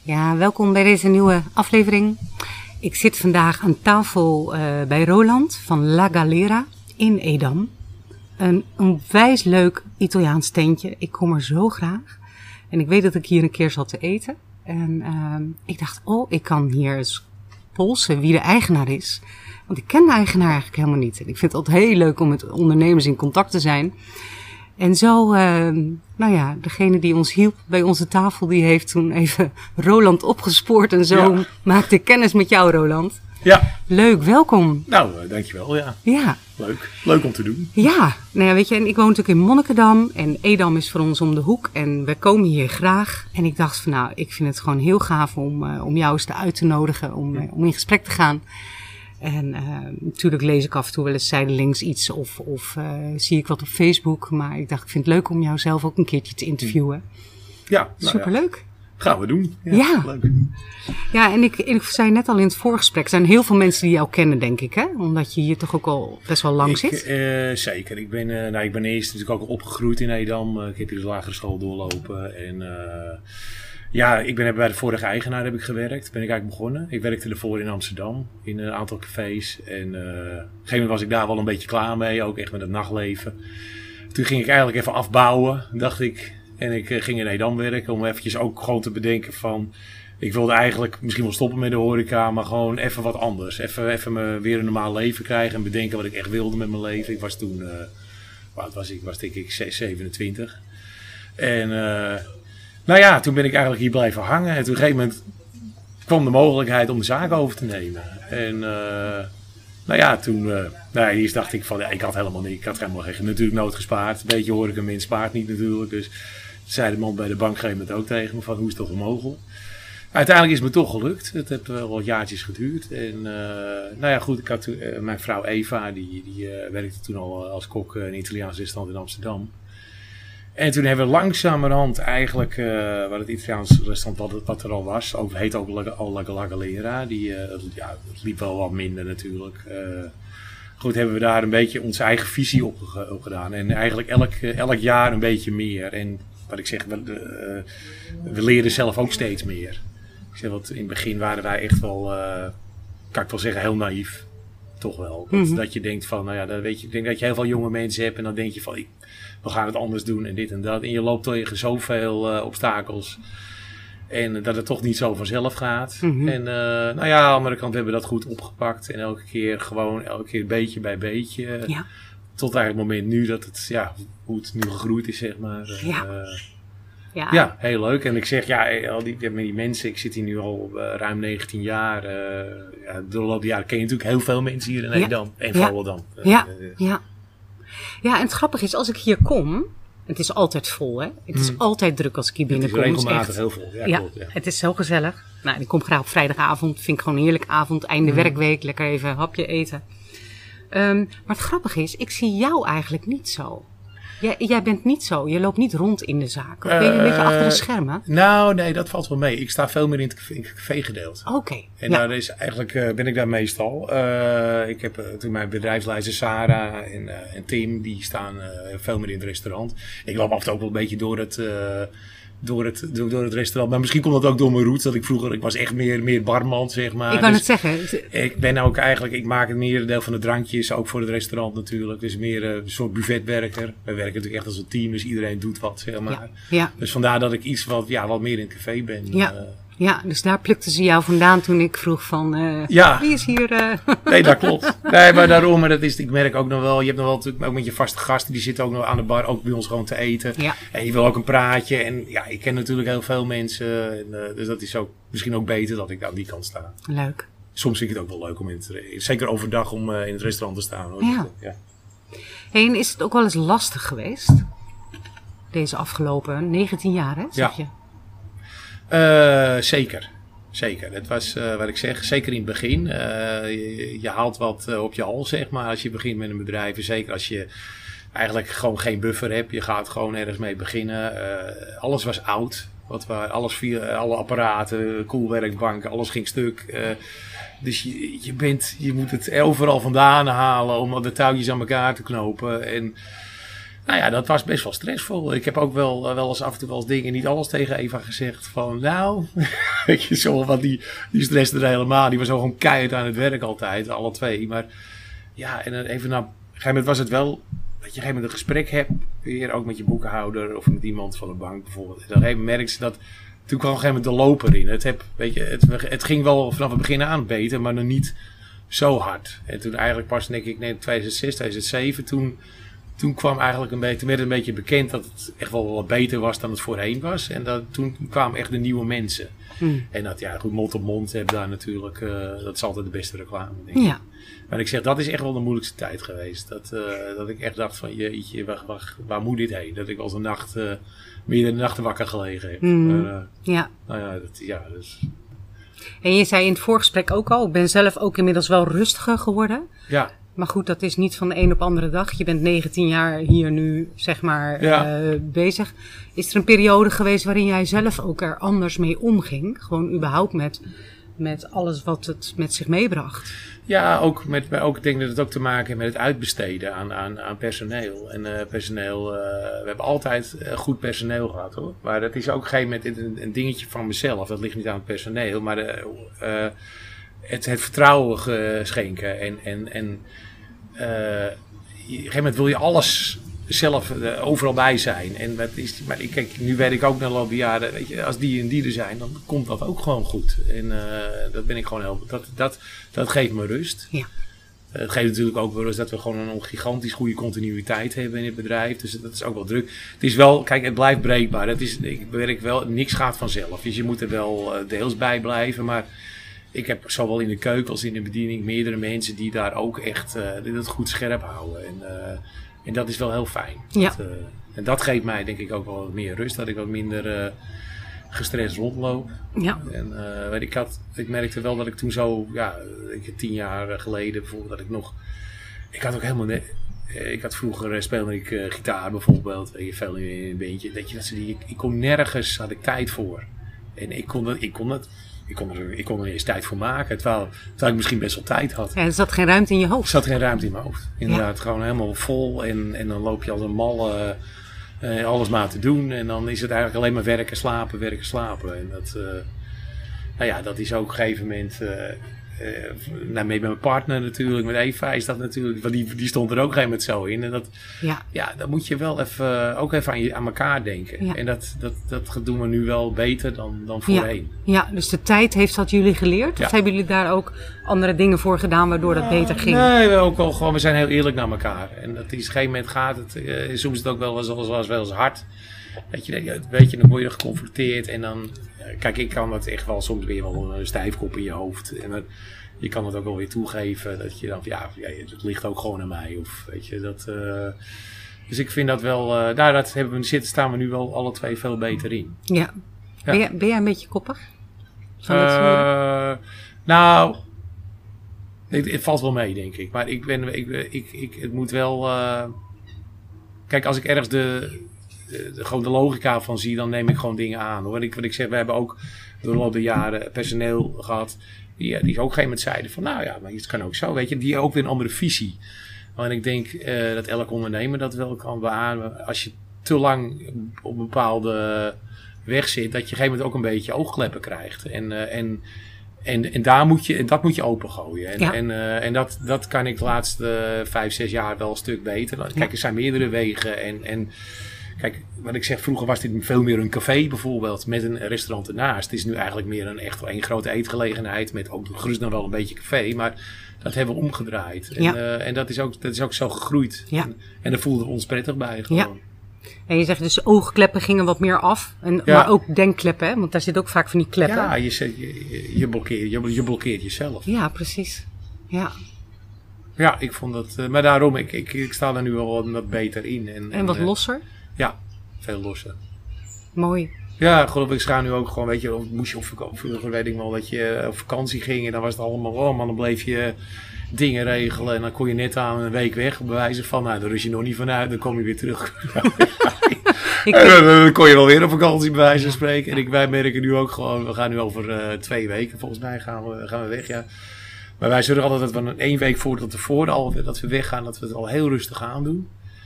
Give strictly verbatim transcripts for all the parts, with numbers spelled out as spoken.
Ja, welkom bij deze nieuwe aflevering. Ik zit vandaag aan tafel uh, bij Roland van La Galera in Edam. Een onwijs leuk Italiaans tentje. Ik kom er zo graag. En ik weet dat ik hier een keer zat te eten. En uh, ik dacht, oh, ik kan hier eens polsen wie de eigenaar is. Want ik ken de eigenaar eigenlijk helemaal niet. En ik vind het altijd heel leuk om met ondernemers in contact te zijn. En zo, uh, nou ja, degene die ons hielp bij onze tafel, die heeft toen even Roland opgespoord. En zo ja. maakte ik kennis met jou, Roland. Ja. Leuk, welkom. Nou, uh, dankjewel, ja. Ja. Leuk. Leuk om te doen. Ja, nou ja, weet je, en ik woon natuurlijk in Monnikendam. En Edam is voor ons om de hoek. En we komen hier graag. En ik dacht van, nou, ik vind het gewoon heel gaaf om, uh, om jou eens uit te nodigen, om, uh, om in gesprek te gaan. En uh, natuurlijk lees ik af en toe wel eens zijdelings iets of, of uh, zie ik wat op Facebook. Maar ik dacht, ik vind het leuk om jou zelf ook een keertje te interviewen. Ja, nou superleuk. Ja. Gaan we doen. Ja. Ja, leuk. Ja en ik, ik zei net al in het voorgesprek, er zijn heel veel mensen die jou kennen, denk ik, hè? Omdat je hier toch ook al best wel lang ik, zit. Uh, zeker. Ik ben, uh, nou, ik ben eerst natuurlijk ook opgegroeid in Edam. Uh, ik heb hier de lagere school doorlopen en... Uh, Ja, ik ben bij de vorige eigenaar heb ik gewerkt. Ben ik eigenlijk begonnen. Ik werkte ervoor in Amsterdam in een aantal cafés. En uh, op een gegeven moment was ik daar wel een beetje klaar mee. Ook echt met het nachtleven. Toen ging ik eigenlijk even afbouwen, dacht ik. En ik uh, ging in Edam werken om eventjes ook gewoon te bedenken van... Ik wilde eigenlijk misschien wel stoppen met de horeca, maar gewoon even wat anders. Even, even me weer een normaal leven krijgen en bedenken wat ik echt wilde met mijn leven. Ik was toen, uh, wat was ik? Was denk ik zevenentwintig. En... Uh, Nou ja, toen ben ik eigenlijk hier blijven hangen. En toen op een gegeven moment kwam de mogelijkheid om de zaak over te nemen. En uh, nou ja, toen uh, nou, eerst dacht ik van, ja, ik had helemaal niet, ik had helemaal geen, natuurlijk nooit gespaard. Een beetje hoor ik een mens spaart niet natuurlijk. Dus zei de man bij de bank op een gegeven moment ook tegen me van, hoe is het toch mogelijk? Uiteindelijk is het me toch gelukt. Het heeft wel wat jaartjes geduurd. En uh, nou ja, goed, ik had toen, uh, mijn vrouw Eva, die, die uh, werkte toen al als kok in een Italiaans restaurant in Amsterdam. En toen hebben we langzamerhand eigenlijk, uh, wat het Italiaans restaurant wat, wat er al was, ook, heet ook La, La Galera, die, uh, het, ja, het liep wel wat minder natuurlijk. Uh, goed, hebben we daar een beetje onze eigen visie op, op gedaan. En eigenlijk elk, elk jaar een beetje meer. En wat ik zeg, we, uh, we leren zelf ook steeds meer. Ik zeg, want in het begin waren wij echt wel, uh, kan ik wel zeggen, heel naïef. Toch wel. Dat, mm-hmm. dat je denkt van, nou ja, dat weet je, ik denk dat je heel veel jonge mensen hebt en dan denk je van... Ik, we gaan het anders doen en dit en dat. En je loopt tegen zoveel uh, obstakels. En uh, dat het toch niet zo vanzelf gaat. Mm-hmm. En uh, nou ja, aan de andere kant hebben we dat goed opgepakt. En elke keer gewoon, elke keer beetje bij beetje. Ja. Tot eigenlijk het moment nu dat het, ja, hoe het nu gegroeid is, zeg maar. Ja. Uh, ja. ja, heel leuk. En ik zeg, ja, al die, met die mensen, ik zit hier nu al uh, ruim negentien jaar. Uh, ja, door de loop der jaren ken je natuurlijk heel veel mensen hier in Edam. Ja. En vooral dan. Uh, ja, uh, ja. Ja, en het grappige is, als ik hier kom, het is altijd vol, hè? Het is hmm. altijd druk als ik hier binnenkom. Het is regelmatig heel vol. Ja, ja, klopt, ja, het is zo gezellig. Nou, ik kom graag op vrijdagavond, vind ik gewoon een heerlijk avond, einde hmm. werkweek, lekker even een hapje eten. Um, maar het grappige is, ik zie jou eigenlijk niet zo. Jij, jij bent niet zo, je loopt niet rond in de zaak. Of ben je een uh, beetje achter de schermen? Nou, nee, dat valt wel mee. Ik sta veel meer in het, in het café-gedeelte. Oké. Okay, en ja. daar is eigenlijk uh, ben ik daar meestal. Uh, ik heb uh, toen mijn bedrijfsleider Sarah en, uh, en Tim, die staan uh, veel meer in het restaurant. Ik loop af en toe ook wel een beetje door het... Uh, Door het, door, door het restaurant. Maar misschien komt dat ook door mijn roots. Dat ik vroeger, ik was echt meer, meer barman, zeg maar. Ik wou dus het zeggen. Ik ben ook eigenlijk, ik maak het meer deel van de drankjes. Ook voor het restaurant natuurlijk. Dus meer uh, een soort buffetwerker. We werken natuurlijk echt als een team. Dus iedereen doet wat, zeg maar. Ja, ja. Dus vandaar dat ik iets wat, ja, wat meer in het café ben. Ja. Uh, Ja, dus daar plukten ze jou vandaan toen ik vroeg van, uh, ja. wie is hier? Uh... Nee, dat klopt. Nee, maar daarom, maar dat is, ik merk ook nog wel, je hebt nog wel natuurlijk ook met je vaste gasten, die zitten ook nog aan de bar, ook bij ons gewoon te eten. Ja. En je wil ook een praatje. En ja, ik ken natuurlijk heel veel mensen. En, uh, dus dat is ook misschien ook beter dat ik aan die kant sta. Leuk. Soms vind ik het ook wel leuk om in het, zeker overdag, om uh, in het restaurant te staan. Hoor. Ja. Ja. Hey, en is het ook wel eens lastig geweest? Deze afgelopen negentien jaar, hè, zeg ja. je? Uh, zeker. Zeker. Het was uh, wat ik zeg, zeker in het begin. Uh, je, je haalt wat uh, op je hals, zeg maar, als je begint met een bedrijf. En zeker als je eigenlijk gewoon geen buffer hebt. Je gaat gewoon ergens mee beginnen. Uh, alles was oud. Wat we, alles via alle apparaten, koelwerkbanken, alles ging stuk. Uh, dus je, je, bent, je moet het overal vandaan halen om de touwtjes aan elkaar te knopen. En Nou ja, dat was best wel stressvol. Ik heb ook wel, wel eens af en toe wel eens dingen, niet alles tegen Eva gezegd. Van nou, weet je, zo van die, die stresste er helemaal. Die was ook gewoon keihard aan het werk altijd, alle twee. Maar ja, en even na een gegeven moment was het wel, dat je op een gegeven moment een gesprek hebt. Weer ook met je boekenhouder of met iemand van de bank bijvoorbeeld. En dan merkte ze dat, toen kwam op een gegeven moment de loper in. Het, heb, weet je, het, het ging wel vanaf het begin aan beter, maar nog niet zo hard. En toen eigenlijk pas, denk ik, nee, tweeduizend zes, tweeduizend zeven, toen... Toen kwam eigenlijk een beetje, toen werd het een beetje bekend dat het echt wel wat beter was dan het voorheen was. En dat, toen kwamen echt de nieuwe mensen. Hmm. En dat, ja, goed, mond op mond heb daar natuurlijk, uh, dat is altijd de beste reclame, denk ik. Ja. Maar ik zeg, dat is echt wel de moeilijkste tijd geweest. Dat, uh, dat ik echt dacht van, jeetje, waar, waar, waar moet dit heen? Dat ik als een nacht, uh, meerdere nachten wakker gelegen heb. Hmm. Maar, uh, ja. Nou ja, dat, ja, dus... En je zei in het voorgesprek ook al, ik ben zelf ook inmiddels wel rustiger geworden. Ja. Maar goed, dat is niet van de een op de andere dag. Je bent negentien jaar hier nu, zeg maar, ja. uh, bezig. Is er een periode geweest waarin jij zelf ook er anders mee omging? Gewoon überhaupt met, met alles wat het met zich meebracht? Ja, ook, met, ook, ik denk dat het ook te maken heeft met het uitbesteden aan, aan, aan personeel. En uh, personeel, uh, we hebben altijd uh, goed personeel gehad, hoor. Maar dat is ook op een gegeven moment een, een dingetje van mezelf. Dat ligt niet aan het personeel, maar uh, uh, het, het vertrouwen schenken en... en, en Uh, op een gegeven moment wil je alles zelf uh, overal bij zijn. En dat is, maar ik, kijk, nu weet ik ook na loop jaren, weet je, als die en die er zijn, dan komt dat ook gewoon goed. En uh, dat ben ik gewoon heel, dat, dat, dat geeft me rust. Ja. Uh, het geeft natuurlijk ook wel rust dat we gewoon een gigantisch goede continuïteit hebben in het bedrijf. Dus dat is ook wel druk. Het is wel, kijk, het blijft breekbaar. Dat is, ik werk wel, niks gaat vanzelf. Dus je moet er wel uh, deels bij blijven, maar ik heb zowel in de keuken als in de bediening meerdere mensen die daar ook echt uh, die dat goed scherp houden. En, uh, en dat is wel heel fijn. Ja. Dat, uh, en dat geeft mij denk ik ook wel wat meer rust. Dat ik wat minder uh, gestrest rondloop. Ja. En uh, ik, had, ik merkte wel dat ik toen zo, ja, ik, tien jaar geleden bijvoorbeeld, dat ik nog... Ik had ook helemaal net... Ik had vroeger uh, speelde ik uh, gitaar bijvoorbeeld. Je veel in een beentje. Dat je, dat ze die, ik, ik kon nergens, had ik tijd voor. En ik kon dat... Ik kon dat Ik kon, er, ik kon er eens tijd voor maken, terwijl, terwijl ik misschien best wel tijd had. Ja, er zat geen ruimte in je hoofd. Er zat geen ruimte in mijn hoofd. Inderdaad, ja. Gewoon helemaal vol. En, en dan loop je als een mal uh, uh, alles maar te doen. En dan is het eigenlijk alleen maar werken, slapen, werken, slapen. En dat, uh, nou ja, dat is ook op een gegeven moment... Uh, Uh, nou, met mijn partner natuurlijk, met Eva is dat natuurlijk, want die, die stond er ook op een gegeven moment zo in. En dat, ja. ja, dan moet je wel even, ook even aan, je, aan elkaar denken. Ja. En dat, dat, dat doen we nu wel beter dan, dan voorheen. Ja. ja, dus de tijd heeft dat jullie geleerd? Ja. Of hebben jullie daar ook andere dingen voor gedaan waardoor dat beter ging? Nee, we, ook wel, gewoon, we zijn heel eerlijk naar elkaar. En dat is, op een gegeven moment gaat het, uh, soms is het ook wel eens, wel eens hard. Weet je, weet je, dan word je er geconfronteerd en dan... Kijk, ik kan dat echt wel soms weer wel een stijfkop in je hoofd. En dan, je kan het ook wel weer toegeven dat je dan van ja, ja, het ligt ook gewoon aan mij. Of weet je, dat... Uh, dus ik vind dat wel... Uh, daar dat hebben we, zitten, staan we nu wel alle twee veel beter in. Ja. ja. Ben, jij, ben jij een beetje koppig? Van uh, nou... Het, het valt wel mee, denk ik. Maar ik ben... Ik, ik, ik, het moet wel... Uh, kijk, als ik ergens de... De, de, gewoon de logica van zie, dan neem ik gewoon dingen aan. Hoor. Wat, ik, wat ik zeg, we hebben ook door de loop der jaren personeel gehad. Die, die ook op een gegeven moment zeiden van, nou ja, maar het kan ook zo. Weet je, die ook weer een andere visie. En ik denk uh, dat elk ondernemer dat wel kan beamen. Als je te lang op een bepaalde weg zit, dat je op een gegeven moment ook een beetje oogkleppen krijgt. En, uh, en, en, en, daar moet je, en dat moet je opengooien. En, ja. en, uh, en dat, dat kan ik de laatste vijf, zes jaar wel een stuk beter. Kijk, ja. Er zijn meerdere wegen en... en kijk, wat ik zeg, vroeger was dit veel meer een café bijvoorbeeld, met een restaurant ernaast. Het is nu eigenlijk meer een echt een grote eetgelegenheid, met ook gerust nog wel een beetje café, maar dat hebben we omgedraaid. En, ja. uh, en dat, is ook, dat is ook zo gegroeid. Ja. En, en daar voelden we ons prettig bij gewoon. Ja. En je zegt dus oogkleppen gingen wat meer af, en, ja. maar ook denkkleppen, hè? Want daar zit ook vaak van die kleppen. Ja, je, je, je, blokkeert, je, je blokkeert jezelf. Ja, precies. Ja. Ja, ik vond dat, uh, maar daarom, ik, ik, ik sta er nu wel wat, wat beter in. En, en, en wat uh, losser? Ja, veel losser. Mooi. Ja, geloof ik, ga nu ook gewoon, weet je, moest je op vakantie, vroeger weet ik wel dat je op vakantie ging en dan was het allemaal, oh man, dan bleef je dingen regelen en dan kon je net aan een week weg, bij wijze van, nou, daar rust je nog niet vanuit, dan kom je weer terug. ik, en dan kon je wel weer op vakantie, bij wijze van spreken. En ik, wij merken nu ook gewoon, we gaan nu over uh, twee weken, volgens mij gaan we, gaan we weg, ja. Maar wij zorgen altijd dat we een één week voordat tevoren al, dat we weggaan, dat we het al heel rustig aan doen.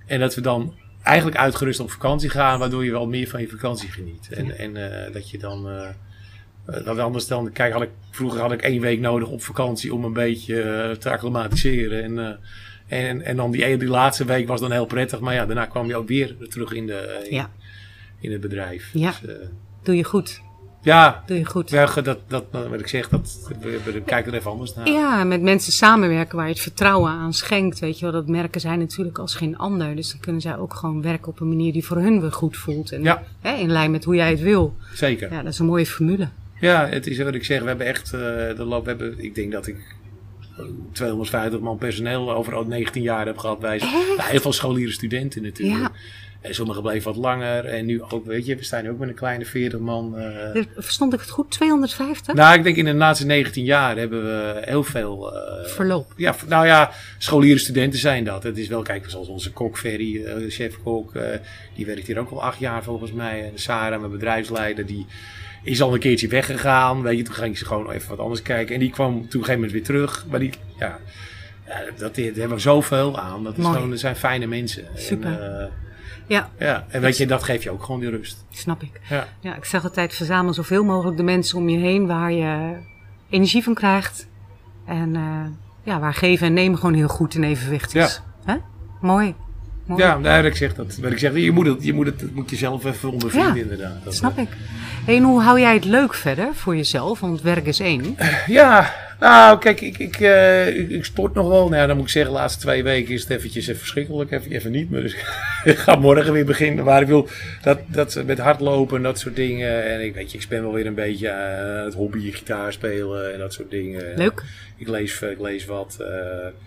En dat we dan eigenlijk uitgerust op vakantie gaan, waardoor je wel meer van je vakantie geniet. En, ja. en uh, dat je dan... Uh, dat anders dan... Kijk, had ik, vroeger had ik één week nodig op vakantie om een beetje uh, te acclimatiseren. En, uh, en, en dan die, die laatste week was dan heel prettig. Maar ja, daarna kwam je ook weer terug in, de, in, ja. in het bedrijf. Ja, dus, uh, doe je goed. Ja, doe je goed. Ja, dat, dat, wat ik zeg, dat, we, we kijken er even anders naar. Ja, met mensen samenwerken waar je het vertrouwen aan schenkt. Weet je wel, dat merken zij natuurlijk als geen ander. Dus dan kunnen zij ook gewoon werken op een manier die voor hun weer goed voelt. En ja. hè, in lijn met hoe jij het wil. Zeker. Ja, dat is een mooie formule. Ja, het is wat ik zeg. We hebben echt, uh, de loop, we hebben, ik denk dat ik tweehonderdvijftig man personeel over negentien jaar heb gehad. Bij nou, heel veel scholieren studenten natuurlijk. Ja. En sommigen bleven wat langer. En nu ook, weet je, we staan nu ook met een kleine veertig man. Uh... Verstond ik het goed? tweehonderdvijftig? Nou, ik denk in de laatste negentien jaar hebben we heel veel... Uh... Verloop. Ja, nou ja, scholieren studenten zijn dat. Het is wel, kijk, zoals onze kok Ferry, uh, chef-kok, uh, die werkt hier ook al acht jaar volgens mij. En Sarah, mijn bedrijfsleider, die is al een keertje weggegaan. Weet je, toen ging ze gewoon even wat anders kijken. En die kwam toen op een gegeven moment weer terug. Maar die, ja, ja dat, dat hebben we zoveel aan. Dat, is gewoon, dat zijn fijne mensen. Super. En, uh, Ja. ja, en weet je, dat geeft je ook gewoon die rust. Snap ik. Ja, ja ik zeg altijd, verzamel zoveel mogelijk de mensen om je heen waar je energie van krijgt. En uh, ja, waar geven en nemen gewoon heel goed in evenwicht is. Ja. Hè? Mooi. Mooi. Ja, nou, ik zeg dat. Ik zeg, je moet het, je moet het, het moet je zelf even ondervinden, ja, inderdaad. Dat snap uh, ik. Hey, en hoe hou jij het leuk verder voor jezelf? Want werk is één. Ja, nou kijk, ik, ik, uh, ik, ik sport nog wel. Nou ja, dan moet ik zeggen, de laatste twee weken is het eventjes even verschrikkelijk. Even, even niet, maar dus ik ga morgen weer beginnen. Maar ik wil dat, dat met hardlopen en dat soort dingen. En ik weet je, ik ben wel weer een beetje uh, het hobby, gitaar spelen en dat soort dingen. Leuk. Ik lees, ik lees wat. Uh,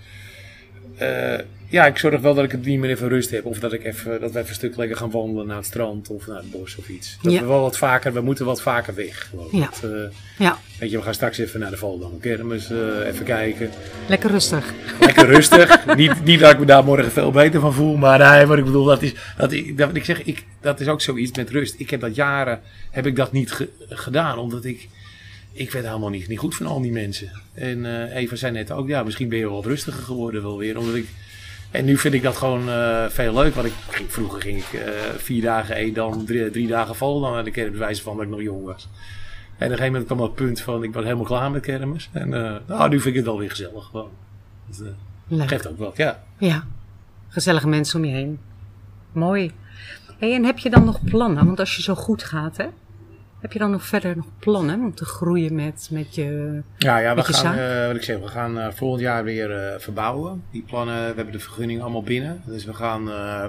Uh, ja, ik zorg wel dat ik het niet meer even rust heb. Of dat, ik even, dat we even een stuk lekker gaan wandelen naar het strand of naar het bos of iets. Dat ja. we wel wat vaker, we moeten wat vaker weg. Ja. Dat, uh, ja. Weet je, we gaan straks even naar de Volendam Kermis, uh, even kijken. Lekker rustig. Lekker rustig. niet, niet dat ik me daar morgen veel beter van voel, maar nee, wat ik bedoel, dat is, dat, ik, dat, ik zeg, ik, dat is ook zoiets met rust. Ik heb dat jaren, heb ik dat niet ge, gedaan, omdat ik... Ik werd helemaal niet, niet goed van al die mensen. En uh, Eva zei net ook, ja, misschien ben je wel wat rustiger geworden wel weer. Omdat ik, en nu vind ik dat gewoon uh, veel leuk. Want ik, vroeger ging ik uh, vier dagen één, dan drie, drie dagen vol. Dan had ik er bewijzen van dat ik nog jong was. En op een gegeven moment kwam dat punt van, ik was helemaal klaar met kermis. En uh, nou, nu vind ik het wel weer gezellig gewoon. Dat uh, geeft ook wat, ja. Ja, gezellige mensen om je heen. Mooi. Hey, en heb je dan nog plannen? Want als je zo goed gaat, hè? Heb je dan nog verder nog plannen om te groeien met, met je Ja, ja we met je gaan, zaak? uh, wat ik zeg, we gaan uh, volgend jaar weer uh, verbouwen. Die plannen, we hebben de vergunning allemaal binnen. Dus we gaan, uh,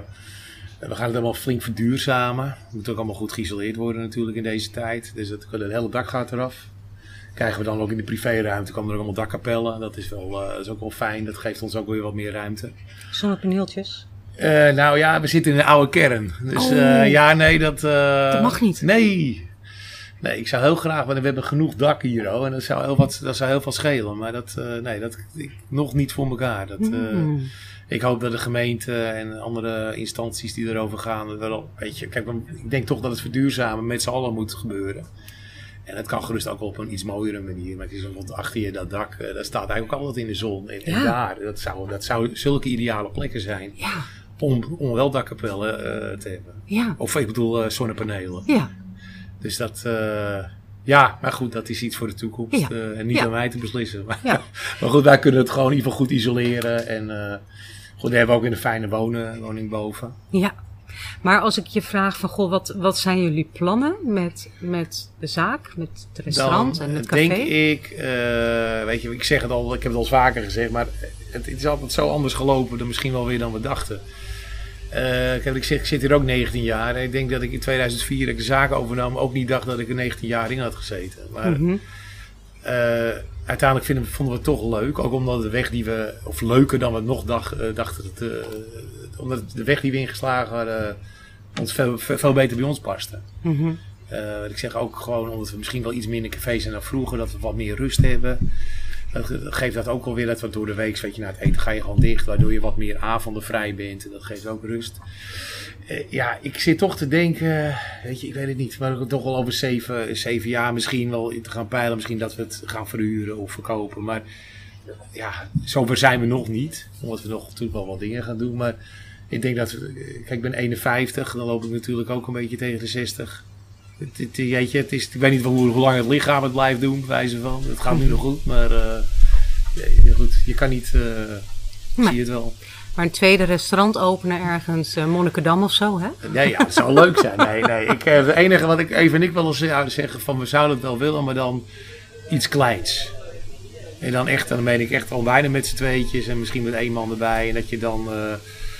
we gaan het allemaal flink verduurzamen. Het moet ook allemaal goed geïsoleerd worden natuurlijk in deze tijd. Dus het, het hele dak gaat eraf. Krijgen we dan ook in de privéruimte, komen er ook allemaal dakkapellen. Dat is, wel, uh, dat is ook wel fijn, dat geeft ons ook weer wat meer ruimte. Zonnepaneeltjes? Uh, nou ja, we zitten in een oude kern. Dus oh. uh, ja, nee, dat... Uh, dat mag niet. Nee. Nee, ik zou heel graag, want we hebben genoeg dak hier, oh, en dat zou heel wat, dat zou heel veel schelen. Maar dat, uh, nee, dat ik, nog niet voor elkaar. Dat, uh, mm. Ik hoop dat de gemeente en andere instanties die erover gaan, wel, weet je, kijk, ik denk toch dat het verduurzamen met z'n allen moet gebeuren. En het kan gerust ook op een iets mooiere manier. Maar het is want achter je dat dak, uh, dat staat eigenlijk ook altijd in de zon. En, ja. en daar, dat zou, dat zou zulke ideale plekken zijn. Ja. Om, om wel dakkapellen uh, te hebben. Ja. Of ik bedoel uh, zonnepanelen. Ja. Dus dat, uh, ja, maar goed, dat is iets voor de toekomst. Ja. Uh, en niet ja. aan mij te beslissen. Maar, ja. maar goed, wij kunnen het gewoon in ieder geval goed isoleren. En uh, goed, we hebben ook in een fijne wonen, woning boven. Ja, maar als ik je vraag van, goh, wat, wat zijn jullie plannen met, met de zaak, met het restaurant Dan, en het café? denk ik, uh, weet je, ik zeg het al, ik heb het al eens vaker gezegd, maar het, het is altijd zo anders gelopen dan misschien wel weer dan we dachten. Uh, ik, heb, ik, zeg, ik zit hier ook negentien jaar en ik denk dat ik in tweeduizend vier, dat ik de zaak overnam, ook niet dacht dat ik er negentien jaar in had gezeten. Maar mm-hmm. uh, uiteindelijk vinden, vonden we het toch leuk, ook omdat de weg die we, of leuker dan we nog dacht, uh, dachten, het, uh, omdat de weg die we ingeslagen hadden, ons veel, veel beter bij ons paste. Mm-hmm. Uh, ik zeg ook gewoon omdat we misschien wel iets minder cafés zijn dan vroeger, dat we wat meer rust hebben. Dat geeft dat ook alweer dat we door de week, weet je, na het eten ga je gewoon dicht, waardoor je wat meer avonden vrij bent. En dat geeft ook rust. Uh, ja, ik zit toch te denken, weet je, ik weet het niet, maar toch wel over zeven, zeven jaar misschien wel te gaan peilen. Misschien dat we het gaan verhuren of verkopen. Maar ja, zover zijn we nog niet. Omdat we nog natuurlijk wel wat dingen gaan doen. Maar Ik denk dat, kijk, ik ben eenenvijftig, dan loop ik natuurlijk ook een beetje tegen de zestig. Het, het, jeetje, het is, ik weet niet hoe, hoe lang het lichaam het blijft doen, wijze van. Het gaat nu nog goed, maar uh, ja, goed, je kan niet, uh, nee. zie je het wel. Maar een tweede restaurant openen ergens, uh, Monnikendam of zo, hè? Nee, ja, het zou leuk zijn. Nee, nee. Ik, uh, het enige wat ik even en ik wel eens zouden zeggen van, we zouden het wel willen, maar dan iets kleins. En dan echt, dan ben ik echt al bijna met z'n tweetjes en misschien met één man erbij. En dat je dan, uh,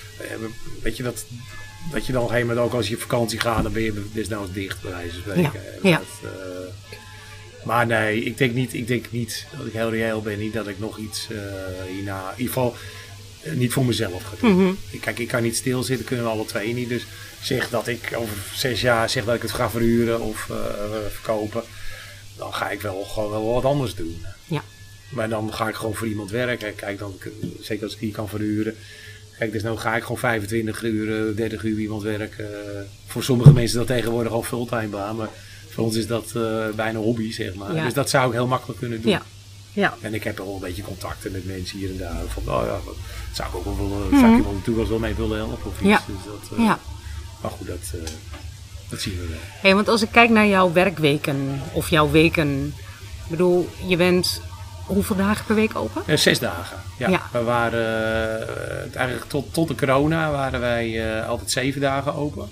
weet je, dat, dat je dan op een gegeven moment ook als je op vakantie gaat, dan ben je desnoods dicht, bij wijze van spreken. Ja, ja. Dat, uh, maar nee, ik denk niet, ik denk niet dat ik heel reëel ben. Niet dat ik nog iets uh, hierna, in ieder geval uh, niet voor mezelf ga doen. Mm-hmm. Kijk, ik kan niet stilzitten, kunnen we alle twee niet. Dus zeg dat ik over zes jaar zeg dat ik het ga verhuren of uh, verkopen. Dan ga ik wel gewoon wel wat anders doen. Ja. Maar dan ga ik gewoon voor iemand werken. Kijk, dan, zeker als ik die kan verhuren. Kijk, dus nou ga ik gewoon vijfentwintig uur, dertig uur iemand werken. Voor sommige mensen is dat tegenwoordig al fulltime baan. Maar voor ons is dat uh, bijna hobby, zeg maar. Ja. Dus dat zou ik heel makkelijk kunnen doen. Ja. Ja. En ik heb wel een beetje contacten met mensen hier en daar. Van, oh ja, dat zou ik ook wel willen, Mm-hmm. zou ik iemand natuurlijk wel mee willen helpen of iets. Ja. Dus dat, uh, Ja. Maar goed, dat, uh, dat zien we wel. Hey, want als ik kijk naar jouw werkweken of jouw weken. Ik bedoel, je bent hoeveel dagen per week open? Uh, zes dagen, ja. Ja. We waren uh, eigenlijk tot, tot de corona waren wij uh, altijd zeven dagen open.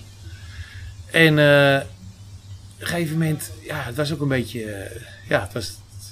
En uh, op een gegeven moment, ja, het was ook een beetje, uh, ja, het was,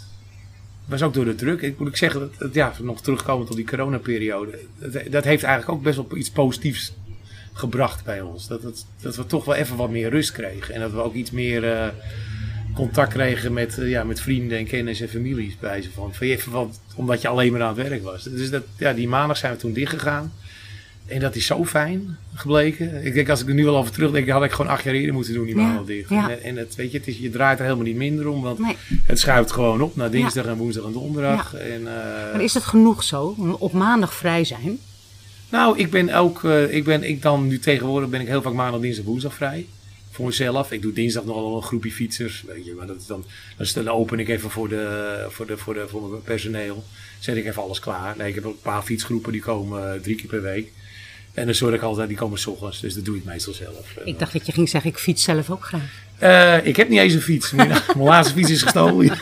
het was ook door de druk. Ik moet ik zeggen, dat, dat, ja, nog terugkomen tot die coronaperiode. Dat, dat heeft eigenlijk ook best wel iets positiefs gebracht bij ons. Dat, dat, dat we toch wel even wat meer rust kregen. En dat we ook iets meer uh, contact kregen met, uh, ja, met vrienden en kennis en families. Bij ze van, van even wat, omdat je alleen maar aan het werk was. Dus dat, ja, die maandag zijn we toen dichtgegaan. En dat is zo fijn gebleken. Ik denk, als ik er nu wel over terugdenk, had ik gewoon acht jaar eerder moeten doen, die Ja, maandag dicht. ja. En, en het, weet je, het is, je draait er helemaal niet minder om, want Nee. het schuift gewoon op naar dinsdag Ja. en woensdag en donderdag. Ja. En, uh, Maar is het genoeg zo? om Op maandag vrij zijn? Nou, ik ben ook, uh, ik ben, ik dan nu tegenwoordig ben ik heel vaak maandag, dinsdag, woensdag vrij. Voor mezelf. Ik doe dinsdag nog wel een groepje fietsers, weet je, maar dat is dan, dan open ik even voor de, voor de, voor de, voor mijn personeel. Zet ik even alles klaar. Nee, ik heb ook een paar fietsgroepen die komen uh, drie keer per week. En dan zorg ik altijd, die komen 's ochtends, dus dat doe ik meestal zelf. Ik dacht dat je ging zeggen, ik fiets zelf ook graag. Uh, ik heb niet eens een fiets. Mijn, mijn laatste fiets is gestolen.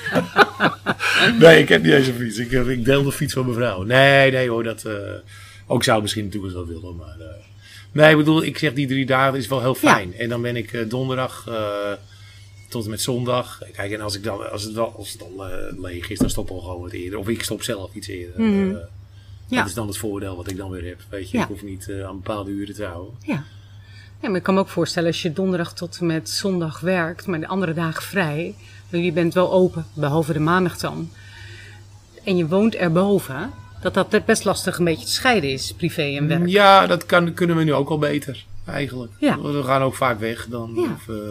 Nee, ik heb niet eens een fiets. Ik, ik deel de fiets van mijn vrouw. Nee, nee hoor, dat... Uh, ook zou ik misschien natuurlijk wel willen, maar... Uh, nee, ik bedoel, ik zeg die drie dagen is wel heel fijn. Ja. En dan ben ik uh, donderdag uh, tot en met zondag. Kijk, en als, ik dan, als het, wel, als het dan uh, leeg is, dan stoppen we gewoon wat eerder. Of ik stop zelf iets eerder. Mm-hmm. Uh, Ja. Dat is dan het voordeel wat ik dan weer heb. Weet je, Ja. ik hoef niet uh, aan bepaalde uren te houden. Ja. Ja, maar ik kan me ook voorstellen als je donderdag tot en met zondag werkt, maar de andere dagen vrij. Je bent wel open, behalve de maandag dan. En je woont erboven, dat dat best lastig een beetje te scheiden is, privé en werk. Ja, dat kan, kunnen we nu ook al beter, eigenlijk. Ja. We gaan ook vaak weg dan. Ja. Of, uh,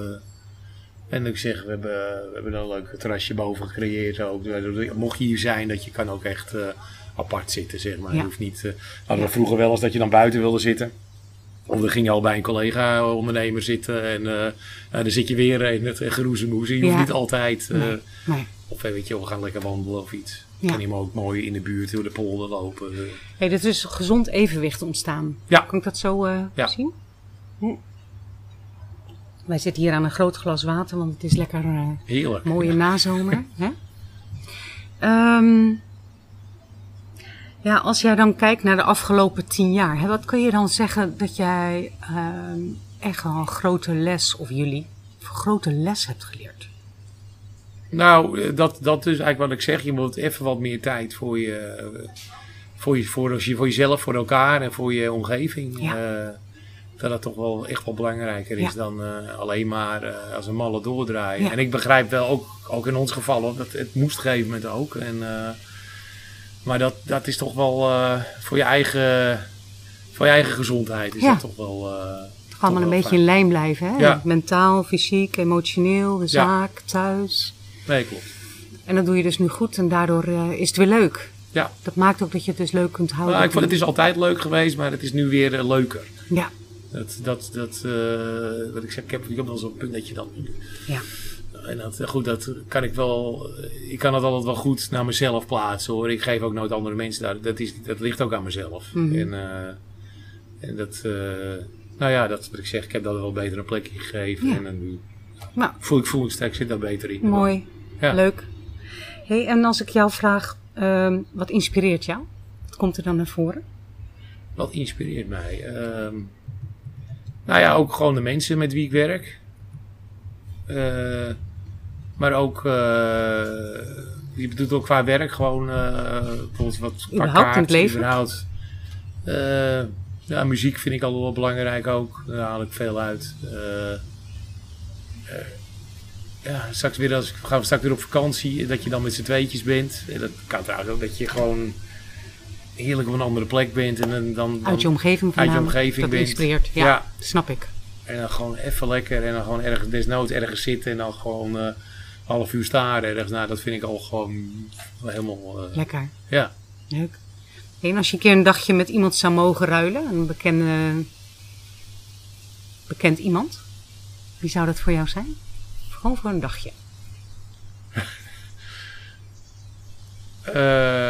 en ik zeg, we hebben, we hebben een leuk terrasje boven gecreëerd ook. Mocht je hier zijn, dat je kan ook echt uh, apart zitten, zeg maar. Ja. Je hoeft niet, uh, hadden we vroeger wel eens dat je dan buiten wilde zitten. Of dan ging je al bij een collega-ondernemer zitten en uh, nou, dan zit je weer in het geroezemoes. Je hoeft Ja. niet altijd, uh, Nee. Nee. of weet je, we gaan lekker wandelen of iets. Ja. Kan je maar ook mooi in de buurt door de polder lopen. Hey, er is dus gezond evenwicht ontstaan. Ja. Kan ik dat zo uh, Ja. zien? Hm. Wij zitten hier aan een groot glas water, want het is lekker uh, Heerlijk. mooie nazomer. Hè? Um, ja, als jij dan kijkt naar de afgelopen tien jaar, hè, wat kun je dan zeggen dat jij um, echt wel een grote les, of jullie, een grote les hebt geleerd? Nou, dat, dat is eigenlijk wat ik zeg. Je moet even wat meer tijd voor je, voor, je, voor, voor jezelf, voor elkaar en voor je omgeving. Ja. Uh, dat dat toch wel echt wel belangrijker is Ja. dan uh, alleen maar uh, als een malle doordraaien. Ja. En ik begrijp wel, ook, ook in ons geval, hoor, dat het moest op een gegeven moment ook. En, uh, maar dat, dat is toch wel uh, voor, je eigen, voor je eigen gezondheid is Ja. dat toch wel... Uh, Toch allemaal een wel beetje fijn. in lijn blijven, hè? Ja. Mentaal, fysiek, emotioneel, de zaak, thuis. Nee, klopt. En dat doe je dus nu goed en daardoor uh, is het weer leuk. Ja. Dat maakt ook dat je het dus leuk kunt houden. Nou, ik vond, het is altijd leuk geweest, maar het is nu weer uh, leuker. Ja, Dat, dat, dat, uh, wat ik zeg, ik heb, ik heb wel zo'n punt dat je dan... ja, En dat, goed, dat kan ik wel... Ik kan het altijd wel goed naar mezelf plaatsen, hoor. Ik geef ook nooit andere mensen daar. Dat, is, dat ligt ook aan mezelf. Mhm. En, uh, En dat, uh, nou ja, dat wat ik zeg, ik heb dat wel beter een plekje gegeven. Ja. En dan nu Nou, voel ik, voel ik sterk, zit daar beter in. mooi, Ja. leuk. Hey, en als ik jou vraag, uh, wat inspireert jou? Wat komt er dan naar voren? Wat inspireert mij? Uh, nou ja, ook gewoon de mensen met wie ik werk. Uh, maar ook, uh, je bedoelt ook qua werk gewoon, uh, bijvoorbeeld wat qua Überhaupt kaart, in het leven? überhaupt. Uh, ja, muziek vind ik altijd wel belangrijk ook. Daar haal ik veel uit. Uh, uh, ja, straks weer als gaan we straks weer op vakantie, dat je dan met z'n tweetjes bent. En dat kan trouwens ook dat je gewoon heerlijk op een andere plek bent. En dan, dan, Uit je omgeving uit je voornamelijk, omgeving dat bent. inspireert. Ja, Ja. snap ik. En dan gewoon even lekker en dan gewoon ergens desnoods ergens zitten en dan gewoon uh, half uur staren ergens. Nou, dat vind ik al gewoon helemaal... Uh, Lekker, ja. leuk. Hey, en als je een keer een dagje met iemand zou mogen ruilen, een bekende, bekend iemand, wie zou dat voor jou zijn? Gewoon voor een dagje. Uh,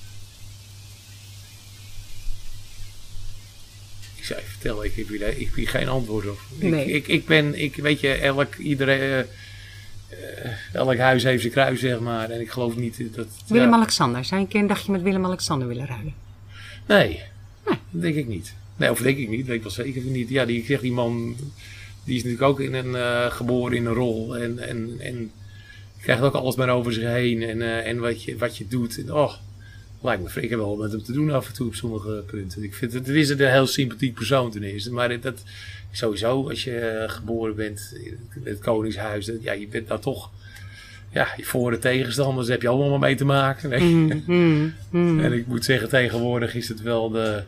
ik zou je vertellen, ik heb hier, ik heb hier geen antwoord op. Nee. Ik, ik, ik ben, ik, weet je, elk, iedereen, uh, uh, elk huis heeft zijn kruis, zeg maar. En ik geloof niet dat... Willem-Alexander, zou je een keer een dagje met Willem-Alexander willen ruilen? Nee, nee, dat denk ik niet. Nee, of denk ik niet, weet ik wel zeker niet. Ja, die, ik zeg, die man, die is natuurlijk ook in een, uh, geboren in een rol. En, en, en krijgt ook alles maar over zich heen. En, uh, en wat, je, wat je doet. En, oh, lijkt me, ik heb wel met hem te doen af en toe op sommige punten. Ik vind het, het is een heel sympathiek persoon ten eerste. Maar dat, sowieso, als je uh, geboren bent in het Koningshuis, dat, ja, je bent daar toch... Ja, je voor- en tegenstanders daar heb je allemaal mee te maken. Nee. Mm, mm, mm. En ik moet zeggen, tegenwoordig is het wel de...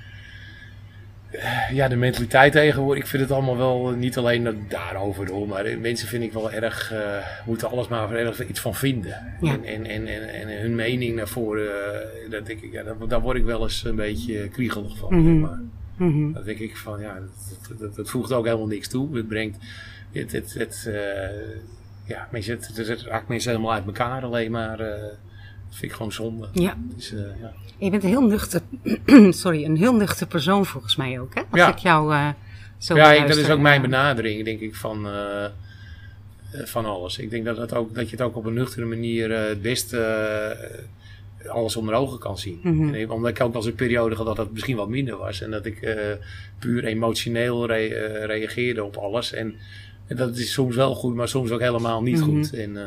Ja, de mentaliteit tegenwoordig. Ik vind het allemaal wel niet alleen dat daarover hoor. Maar mensen vind ik wel erg... Uh, moeten alles maar erg iets van vinden. Ja. En, en, en, en, en hun mening naar voren... Uh, dat denk ik, ja, daar, daar word ik wel eens een beetje kriegelig van. Mm-hmm. Maar. Mm-hmm. Dan denk ik van, ja, dat, dat, dat, dat voegt ook helemaal niks toe. Het brengt... Het, het, het, uh, ja, mensen, het, het, het raakt mensen helemaal uit elkaar alleen maar... Uh, dat vind ik gewoon zonde. Ja. Dus, uh, ja. Je bent een heel nuchter, sorry, een heel nuchter persoon volgens mij ook, hè? Als ja. ik jou uh, zo Ja, luister, dat is ook mijn uh, benadering, denk ik, van, uh, van alles. Ik denk dat, het ook, dat je het ook op een nuchtere manier uh, het beste uh, alles onder ogen kan zien. Mm-hmm. En, omdat ik ook als een periode had dat het misschien wat minder was. En dat ik uh, puur emotioneel re, uh, reageerde op alles. En, en dat is soms wel goed, maar soms ook helemaal niet Mm-hmm. goed. En, uh,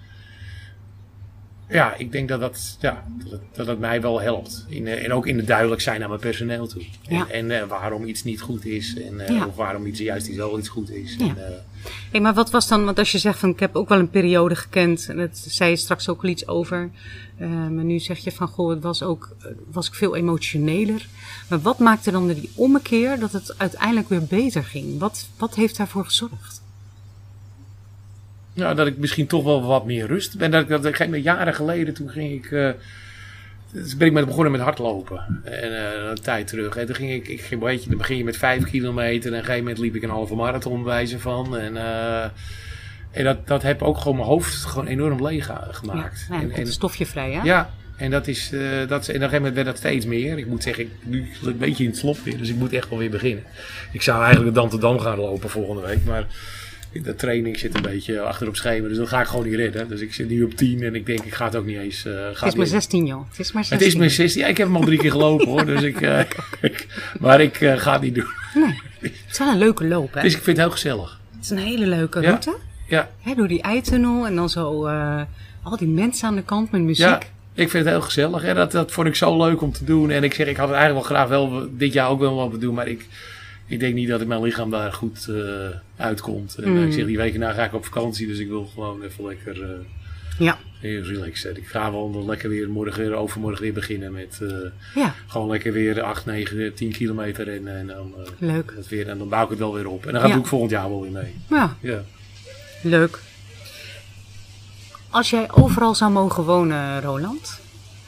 ja, ik denk dat dat, ja, dat, het, dat het mij wel helpt. In, uh, en ook in het duidelijk zijn naar mijn personeel toe. Ja. En, en uh, waarom iets niet goed is. En uh, Ja. of waarom iets juist iets wel iets goed is. Ja. En, uh, Hey, maar wat was dan, want als je zegt van ik heb ook wel een periode gekend, en dat zei je straks ook al iets over, uh, maar nu zeg je van goh, het was ook, uh, was ik veel emotioneler. Maar wat maakte dan die ommekeer dat het uiteindelijk weer beter ging? Wat, wat heeft daarvoor gezorgd? nou, dat ik misschien toch wel wat meer rust ben. Dat, dat, dat, dat, jaren geleden, toen ging ik... Uh, dus ben ik met, begonnen met hardlopen. En uh, een tijd terug. En toen ging ik, ik ging, weet je, dan begin je met vijf kilometer. En op een gegeven moment liep ik een halve marathon bij wijze van. En, uh, en dat, dat heb ook gewoon mijn hoofd gewoon enorm leeg gemaakt. Ja, ja, en, en, en, stofje vrij, hè? Ja, en dat is, uh, dat, en op een gegeven moment werd dat steeds meer. Ik moet zeggen, ik, nu is het een beetje in het slop weer. Dus ik moet echt wel weer beginnen. Ik zou eigenlijk de Dam gaan lopen volgende week. Maar de training zit een beetje achter op schema. Dus dat ga ik gewoon niet redden. Dus ik zit nu op tien en ik denk, ik ga het ook niet eens... Uh, het is maar zestien, joh. Het is maar zestien. Het is maar zestien. Ja, ik heb hem al drie keer gelopen, hoor. Dus ik, uh, ik, maar ik uh, ga het niet doen. Nee, het is wel een leuke loop, hè? Dus ik vind het heel gezellig. Het is een hele leuke Ja. route. Ja. Hè, door die eitunnel en dan zo uh, al die mensen aan de kant met muziek. Ja, ik vind het heel gezellig. En dat, dat vond ik zo leuk om te doen. En ik zeg, ik had het eigenlijk wel graag wel dit jaar ook wel wat willen doen. Maar ik, ik denk niet dat ik mijn lichaam daar goed uh, uitkomt. En Mm. ik zeg, die weken na ga ik op vakantie. Dus ik wil gewoon even lekker... Uh, Ja. heel relaxed. Ik ga wel lekker weer morgen, overmorgen weer beginnen met uh, Ja. gewoon lekker weer acht, negen, tien kilometer rennen. En dan, uh, Leuk. dat weer, en dan bouw ik het wel weer op. En dan gaat Ja. het ook volgend jaar wel weer mee. Ja, Ja. leuk. Als jij overal zou mogen wonen, Roland.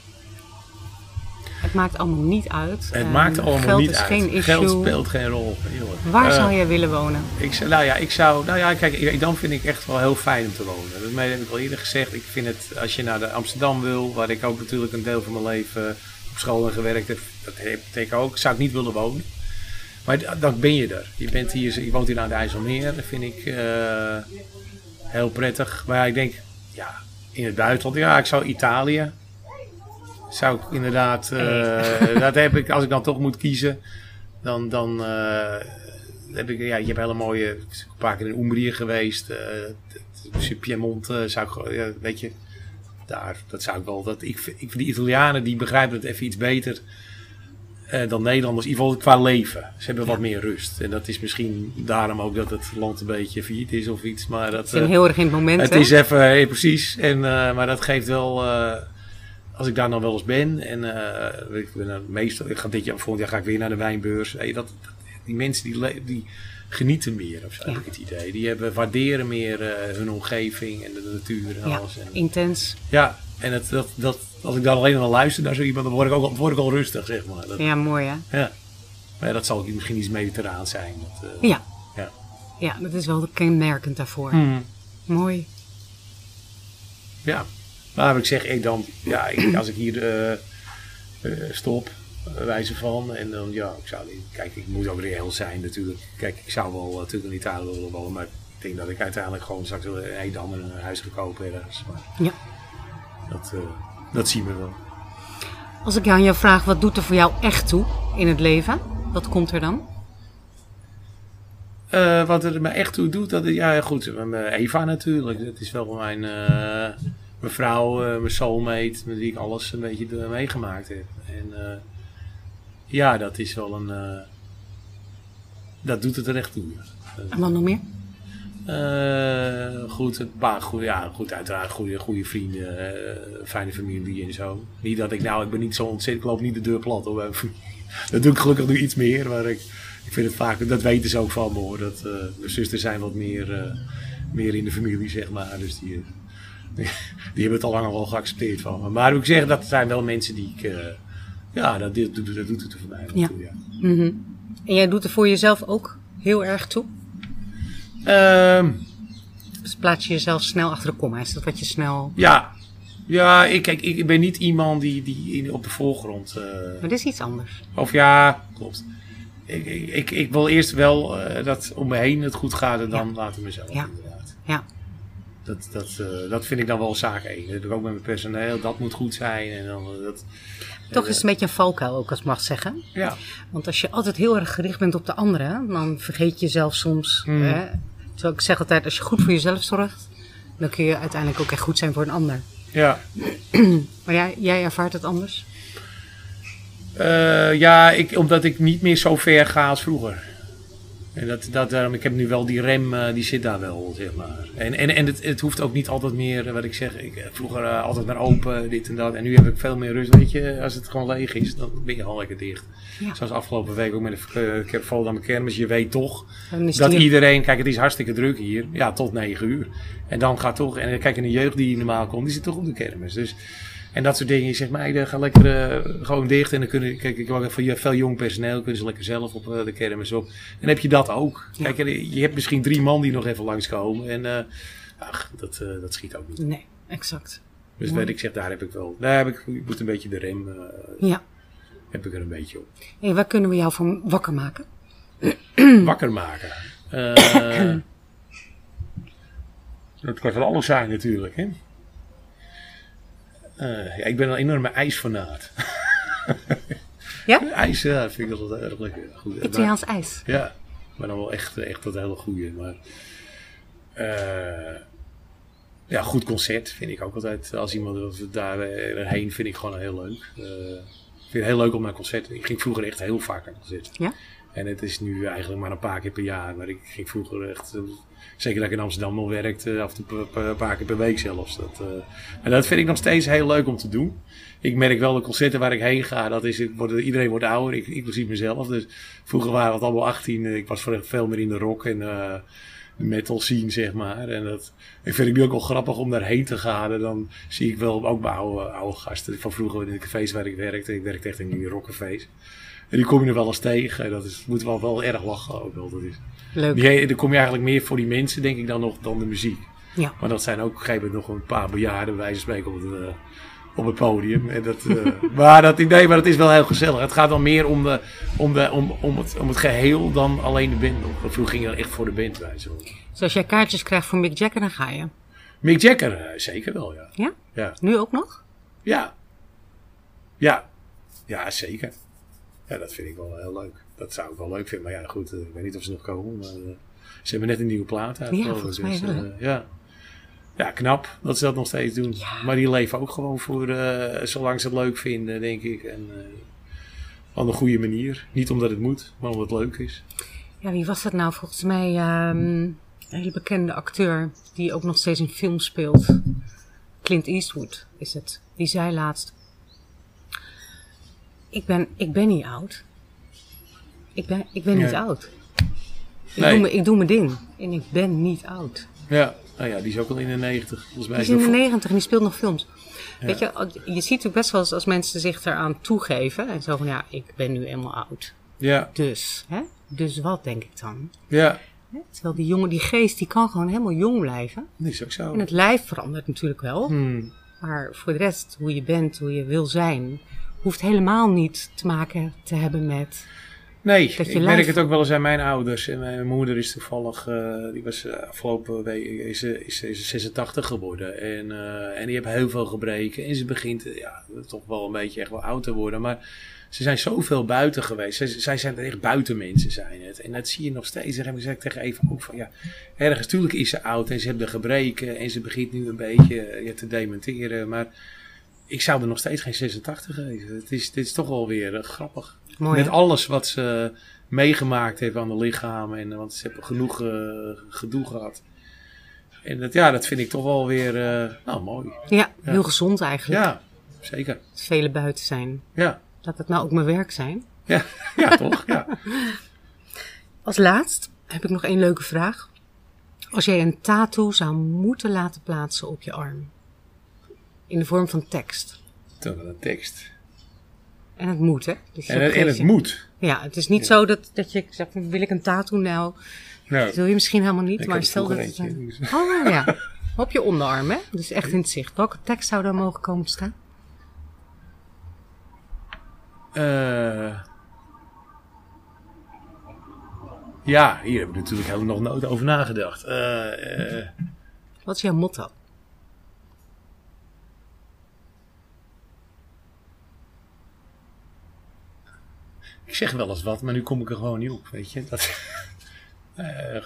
Het maakt allemaal niet uit. Het Uh, maakt allemaal geld niet is uit. geen issue. Geld speelt geen rol. Jongen. Waar Uh, zou jij willen wonen? Ik zou, nou ja, ik zou, nou ja, kijk, dan vind ik echt wel heel fijn om te wonen. Dat heb ik al eerder gezegd. Ik vind het, als je naar de Amsterdam wil, waar ik ook natuurlijk een deel van mijn leven op school en gewerkt heb, dat betekent ook, zou ik niet willen wonen. Maar d- dan ben je er. Je, bent hier, je woont hier aan het IJsselmeer. Dat vind ik uh, heel prettig. Maar ik denk, ja, in het buitenland. Ja, ik zou Italië. Zou ik inderdaad... Uh, dat heb ik, als ik dan toch moet kiezen. Dan... dan uh, heb ik, ja, je hebt hele mooie... Ik ben een paar keer in Umbrië geweest. Uh, Piemont uh, zou ik... Uh, weet je... Daar, dat zou ik wel... Dat, ik, ik vind die Italianen, die begrijpen het even iets beter... Uh, dan Nederlanders, in ieder geval qua leven. Ze hebben wat meer rust. En dat is misschien daarom ook dat het land een beetje failliet is of iets. Maar dat, het is een heel erg in het moment, Het hè? is even, hey, precies. En, uh, maar dat geeft wel... Uh, als ik daar dan wel eens ben... En uh, ik, ben dan meestal, ik ga dit jaar, volgend jaar ga ik weer naar de wijnbeurs. Hey, dat, dat, die mensen die, die genieten meer, of zo, ja. Heb ik het idee. Die hebben, waarderen meer uh, hun omgeving en de natuur en ja, alles. En, intens. Ja, en het, dat... dat als ik dan alleen maar luister naar zo iemand, dan word ik ook word ik al rustig, zeg maar. Dat, ja, mooi hè? Ja. Maar ja, dat zal misschien iets mediterraan zijn. Dat, uh, ja. ja. Ja, dat is wel kenmerkend daarvoor. Hmm. Mooi. Ja. Maar ik zeg, ik dan, ja, ik, als ik hier uh, uh, stop, uh, wijze van, en dan, ja, ik zou, kijk, ik moet ook reëel zijn natuurlijk. Kijk, ik zou wel uh, natuurlijk in Italië willen wonen, maar ik denk dat ik uiteindelijk gewoon straks in Edam een huis ga kopen ergens. Maar ja. Dat... Uh, Dat zien we wel. Als ik aan jou vraag, wat doet er voor jou echt toe in het leven? Wat komt er dan? Uh, wat er me echt toe doet, dat is, ja goed, Eva natuurlijk. Dat is wel mijn, uh, mijn vrouw, uh, mijn soulmate, met wie ik alles een beetje meegemaakt heb. En uh, ja, dat is wel een... Uh, dat doet het er echt toe. En wat nog meer? Uh, goed, een paar goede, ja, goed, uiteraard goede, goede vrienden, uh, fijne familie en zo. Niet dat ik, nou, ik ben niet zo ontzettend, ik loop niet de deur plat hoor. Dat doe ik gelukkig nu iets meer, maar ik, ik vind het vaak, dat weten ze ook van me hoor. Dat, uh, mijn zusters zijn wat meer, uh, meer in de familie, zeg maar. Dus die, die, die hebben het al lang al wel geaccepteerd van me. Maar ik zeg, dat zijn wel mensen die ik, uh, ja, dat, dat, dat, dat doet het er voor mij ja. toe, ja. Mm-hmm. En jij doet er voor jezelf ook heel erg toe? Uh, dus plaats je jezelf snel achter de komma? Is dat wat je snel... Ja, ja ik, kijk, ik ben niet iemand die, die in, op de voorgrond... Uh, maar dat is iets anders. Of ja, klopt. Ik, ik, ik, ik wil eerst wel uh, dat om me heen het goed gaat en dan ja. laten we mezelf ja. inderdaad. Ja. Dat, dat, uh, dat vind ik dan wel zaak één. Dat heb ik ook met mijn personeel. Dat moet goed zijn. En dan, uh, dat, Toch is het een beetje een valkuil ook, als ik mag zeggen. Ja. Want als je altijd heel erg gericht bent op de anderen, dan vergeet je jezelf soms. Mm. Hè? Terwijl ik zeg altijd, als je goed voor jezelf zorgt, dan kun je uiteindelijk ook echt goed zijn voor een ander. Ja. Maar jij, jij ervaart het anders? Uh, ja, ik, omdat ik niet meer zo ver ga als vroeger. En dat, dat, uh, ik heb nu wel die rem, uh, die zit daar wel, zeg maar. En, en, en het, het hoeft ook niet altijd meer, uh, wat ik zeg, ik, vroeger uh, altijd maar open, dit en dat. En nu heb ik veel meer rust, weet je. Als het gewoon leeg is, dan ben je gewoon lekker dicht. Ja. Zoals afgelopen week ook met de uh, Volendam kermis. Je weet toch dat iedereen, kijk het is hartstikke druk hier, ja tot negen uur. En dan gaat toch, en kijk en de jeugd die normaal komt, die zit toch op de kermis. Dus... En dat soort dingen. Je zegt, meiden, ga lekker uh, gewoon dicht. En dan kunnen, kijk, ik heb van veel jong personeel, kunnen ze lekker zelf op uh, de kermis op. En dan heb je dat ook. Ja. Kijk, je hebt misschien drie man die nog even langskomen. En uh, ach, dat, uh, dat schiet ook niet. Nee, exact. Dus ja. Wat ik zeg, daar heb ik wel, daar heb ik, ik moet een beetje de rem, uh, ja. heb ik er een beetje op. Hey, waar kunnen we jou van wakker maken? Wakker maken? Uh, dat kan van alles zijn natuurlijk, hè. Uh, ja, ik ben een enorme ijsfanaat. Ja? IJs, ja, vind ik altijd erg lekker. Goed. Italiaans ijs? Ja, maar dan wel echt, echt dat hele goede. Maar uh, ja, goed concert vind ik ook altijd. Als iemand daarheen vind ik gewoon heel leuk. Uh, ik vind het heel leuk om naar concerten. Ik ging vroeger echt heel vaak naar concerten. Ja? En het is nu eigenlijk maar een paar keer per jaar. Maar ik ging vroeger echt... Zeker dat ik in Amsterdam nog werkte, af en toe een paar keer per week zelfs. Dat, uh, en dat vind ik nog steeds heel leuk om te doen. Ik merk wel de concerten waar ik heen ga, dat is, wordt, iedereen wordt ouder, ik, inclusief mezelf. Dus vroeger waren we allemaal achttien, ik was veel meer in de rock en uh, de metal scene, zeg maar. En dat ik vind ik nu ook wel grappig om daarheen te gaan. En dan zie ik wel ook bij oude, oude gasten van vroeger in de cafés waar ik werkte. Ik werkte echt in die rockcafés. En die kom je er wel eens tegen. Dat is, moet wel, wel erg lachen ook wel. Dat is. Leuk. Die, dan kom je eigenlijk meer voor die mensen, denk ik, dan nog dan de muziek. Ja. Maar dat zijn ook op een gegeven moment nog een paar bejaarden, bij wijze van spreken, op de, op het podium. En dat, uh, maar, dat, nee, maar dat is wel heel gezellig. Het gaat dan meer om, de, om, de, om, om, het, om het geheel dan alleen de band. Vroeger ging je echt voor de band bij. Zo. Dus als jij kaartjes krijgt voor Mick Jagger, dan ga je? Mick Jagger, uh, zeker wel, ja. Ja? Ja. Nu ook nog? Ja. Ja. Ja, zeker. Ja, dat vind ik wel heel leuk. Dat zou ik wel leuk vinden. Maar ja, goed, uh, ik weet niet of ze nog komen. Maar uh, ze hebben net een nieuwe plaat uit. Ja, volgens mij dus, wel. uh, ja. Ja, knap dat ze dat nog steeds doen. Ja. Maar die leven ook gewoon voor, uh, zolang ze het leuk vinden, denk ik. En uh, op een goede manier. Niet omdat het moet, maar omdat het leuk is. Ja, wie was dat nou? Volgens mij um, een hele bekende acteur die ook nog steeds in films speelt. Clint Eastwood is het. Die zei laatst: Ik ben, ik ben niet oud. Ik ben, ik ben niet ja. oud. Ik, nee. doe me, ik doe mijn ding. En ik ben niet oud. Ja, nou ja, die is ook al in de negentig. Volgens mij die is in de nog... negentig en die speelt nog films. Ja. Weet je, je ziet ook best wel eens als mensen zich eraan toegeven. En zo van, ja, ik ben nu eenmaal oud. Ja. Dus, hè? Dus wat, denk ik dan? Ja. Terwijl die jongen, die geest, die kan gewoon helemaal jong blijven. Dat is ook zo. En het lijf verandert natuurlijk wel. Hmm. Maar voor de rest, hoe je bent, hoe je wil zijn, hoeft helemaal niet te maken te hebben met... Nee, ik lijf... merk het ook wel eens aan mijn ouders. En mijn moeder is toevallig, uh, die was uh, afgelopen week, is ze is, is zesentachtig geworden. En, uh, en die heeft heel veel gebreken. En ze begint uh, ja, toch wel een beetje echt wel oud te worden. Maar ze zijn zoveel buiten geweest. Zij, zij zijn echt buitenmensen, zijn het. En dat zie je nog steeds. Daar heb ik tegen Eva ook van, ja, ergens natuurlijk is ze oud en ze heeft de gebreken. En ze begint nu een beetje uh, ja, te dementeren. Maar ik zou er nog steeds geen zesentachtig geven. Het is, dit is toch wel weer uh, grappig. Mooi, met hè? alles wat ze meegemaakt heeft aan de lichaam. En, want ze hebben genoeg uh, gedoe gehad. En dat, ja, dat vind ik toch wel weer uh, nou, mooi. Ja, heel ja. gezond eigenlijk. Ja, zeker. Dat vele buiten zijn. Ja. Dat het nou ook mijn werk zijn. Ja, ja toch? Ja. Als laatst heb ik nog één leuke vraag. Als jij een tattoo zou moeten laten plaatsen op je arm. In de vorm van tekst. Dan een tekst. En het moet, hè? Dus en, het, en het moet. Ja, het is niet ja. zo dat, dat je zegt, wil ik een tattoo nou? nou Dat wil je misschien helemaal niet, ik maar stel dat het... Een... Oh ja, op je onderarm, hè? Dus echt in het zicht. Welke tekst zou daar mogen komen te staan? Uh... Ja, hier heb ik natuurlijk helemaal nog nooit over nagedacht. Uh, uh... Wat is jouw motto? Ik zeg wel eens wat, maar nu kom ik er gewoon niet op, weet je. Dat... uh...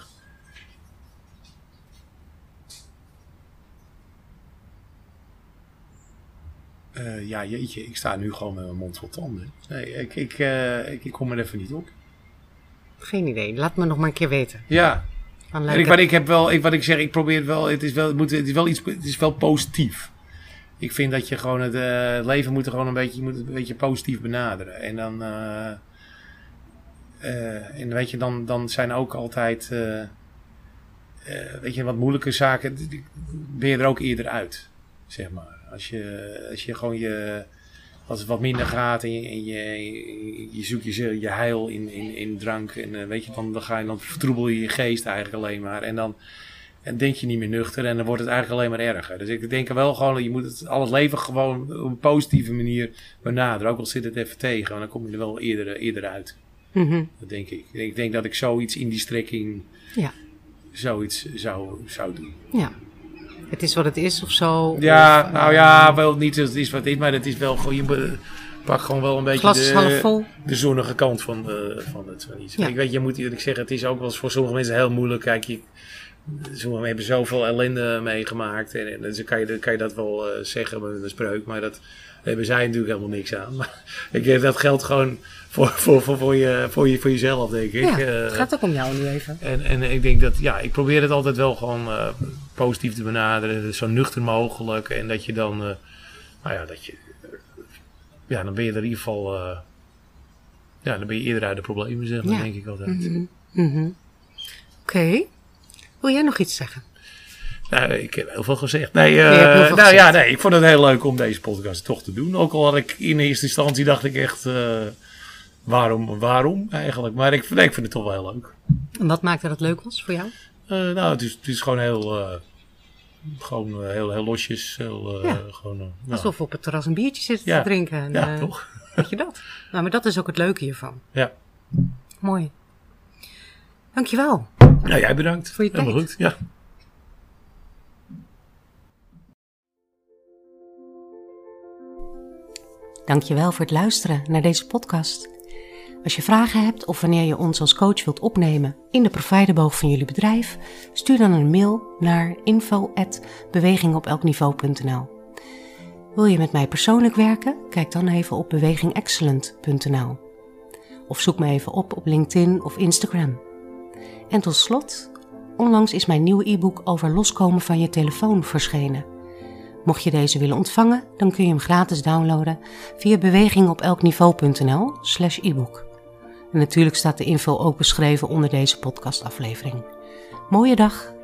Uh, ja, jeetje, ik sta nu gewoon met mijn mond vol tanden. Nee, ik, ik, uh, ik, ik kom er even niet op. Geen idee, laat me nog maar een keer weten. Ja, en ik, wat ik heb wel, ik, wat ik zeg, ik probeer het wel, het is wel, het moet, het is wel iets, het is wel positief. Ik vind dat je gewoon het, uh, het leven moet er gewoon een beetje, je moet het een beetje positief benaderen. En dan, uh, uh, en weet je, dan, dan zijn ook altijd, uh, uh, weet je, wat moeilijke zaken, die, die, ben je er ook eerder uit, zeg maar. Als je, als je gewoon je, als het wat minder gaat en je, en je, je, je zoekt je, je heil in, in, in drank en uh, weet je, dan, dan ga je, dan vertroebel je je geest eigenlijk alleen maar. En dan en denk je niet meer nuchter en dan wordt het eigenlijk alleen maar erger. Dus ik denk wel gewoon, je moet het, al het leven gewoon op een positieve manier benaderen. Ook al zit het even tegen, want dan kom je er wel eerder, eerder uit. Mm-hmm. Dat denk ik. Ik denk dat ik zoiets in die strekking, ja. zoiets zou, zou doen. Ja. Het is wat het is of zo. Ja, of, nou ja, wel niet het is wat het is, maar het is wel gewoon, je pakt gewoon wel een beetje glas is half vol. de, de zonnige kant van, uh, van het van iets. Ja. Ik weet, je moet eerlijk zeggen, het is ook wel eens voor sommige mensen heel moeilijk. Kijk, je, sommigen hebben zoveel ellende meegemaakt en, en dan kan je, kan je dat wel uh, zeggen met een spreuk, maar dat hebben zij natuurlijk helemaal niks aan. Maar ik denk dat geldt gewoon voor, voor, voor, voor, je, voor, je, voor jezelf, denk ik. Ja, uh, het gaat ook om jou nu even. En, en ik denk dat, ja, ik probeer het altijd wel gewoon uh, positief te benaderen, zo nuchter mogelijk. En dat je dan, uh, nou ja, dat je, uh, ja, dan ben je er in ieder geval, uh, ja, dan ben je eerder uit de problemen, zeg maar, ja. denk ik altijd. Mm-hmm. Mm-hmm. Oké. Okay. Wil jij nog iets zeggen? Nou, ik heb heel veel gezegd. Nee, uh, nee, nou gezegd. ja, nee, ik vond het heel leuk om deze podcast toch te doen. Ook al had ik in eerste instantie dacht ik echt, uh, waarom, waarom eigenlijk? Maar ik, nee, ik vind het toch wel heel leuk. En wat maakte dat leuk was voor jou? Uh, nou, het is, het is gewoon heel, uh, Gewoon uh, heel, heel losjes. Heel, uh, ja. gewoon, uh, nou. Alsof we op het terras een biertje zitten ja. te drinken. En, ja, uh, toch? Weet je dat? Nou, maar dat is ook het leuke hiervan. Ja. Mooi. Dankjewel. Nou, jij bedankt. Voor je tijd. Helemaal goed, ja. Dankjewel voor het luisteren naar deze podcast. Als je vragen hebt of wanneer je ons als coach wilt opnemen in de providerboog van jullie bedrijf, stuur dan een mail naar info at beweging op elk niveau punt n l. Wil je met mij persoonlijk werken? Kijk dan even op beweging excellent punt n l. Of zoek me even op op LinkedIn of Instagram. En tot slot, onlangs is mijn nieuwe e-book over loskomen van je telefoon verschenen. Mocht je deze willen ontvangen, dan kun je hem gratis downloaden via beweging op elk niveau punt n l slash e-book. En natuurlijk staat de info ook beschreven onder deze podcastaflevering. Mooie dag!